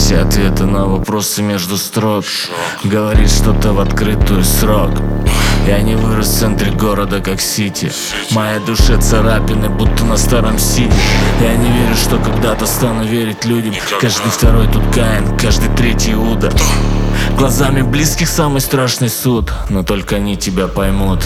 все ответы на вопросы между строк. Говорит что-то в открытую срок. Я не вырос в центре города, как Сити. В моей душе царапины, будто на старом сиде. Я не верю, что когда-то стану верить людям. Каждый второй тут Каин, каждый третий Иуда. Глазами близких самый страшный суд, но только они тебя поймут.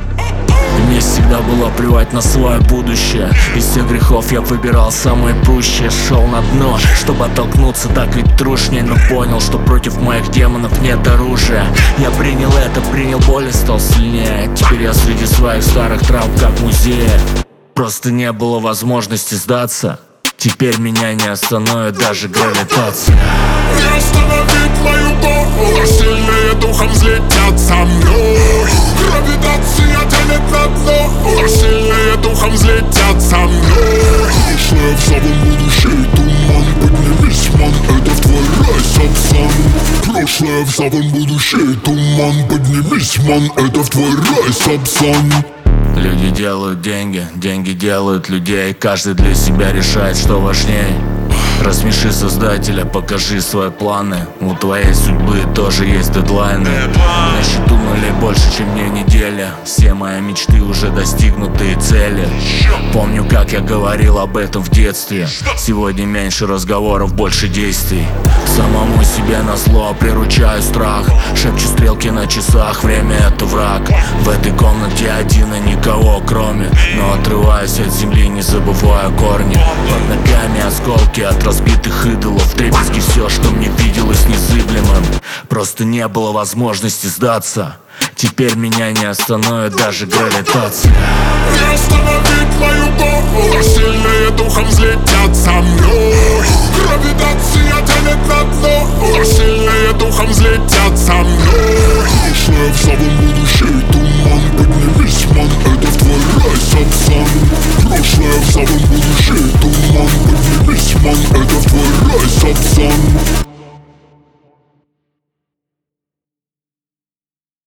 Мне всегда было плевать на свое будущее. Из всех грехов я выбирал самое пущее. Шел на дно, чтобы оттолкнуться, так ведь трушнее. Но понял, что против моих демонов нет оружия. Я принял это, принял боль и стал сильнее. Теперь я среди своих старых травм, как музея. Просто не было возможности сдаться. Теперь меня не остановит даже гравитация. Не остановить мою голову, сильные духом взлетят со мной. Гравитация тянет на дно, сильные духом взлетят со мной. Прошлое в самом будущее, туман, поднимись, ман, это в твой рай, сапсан. Прошлое в самом будущее, туман, поднимись, ман, это в твой рай, сапсан. Люди делают деньги, деньги делают людей. Каждый для себя решает, что важнее. Рассмеши создателя, покажи свои планы. У твоей судьбы тоже есть дедлайны. На счету нулей больше, чем мне неделя. Все мои мечты уже достигнутые цели. Помню, как я говорил об этом в детстве. Сегодня меньше разговоров, больше действий. Самому себе назло приручаю страх. Шепчу стрелки на часах, время это враг. В этой комнате один и никого кроме. Но отрываюсь от земли, не забывая корни. Под ногами осколки от разбитых идолов. Вдребезги все, что мне виделось незыблемым. Просто не было возможности сдаться. Теперь меня не остановит даже гравитация. Не остановить мою голову, сильные духом взлетят со мной. Гравитация тянет на дно, сильные духом взлетят со мной. Прошлое в самом будущее, туман, поднимись, ман, это в твой рай, сапсан. Прошлое в самом будущее, туман, поднимись, ман, это в твой рай, сапсан.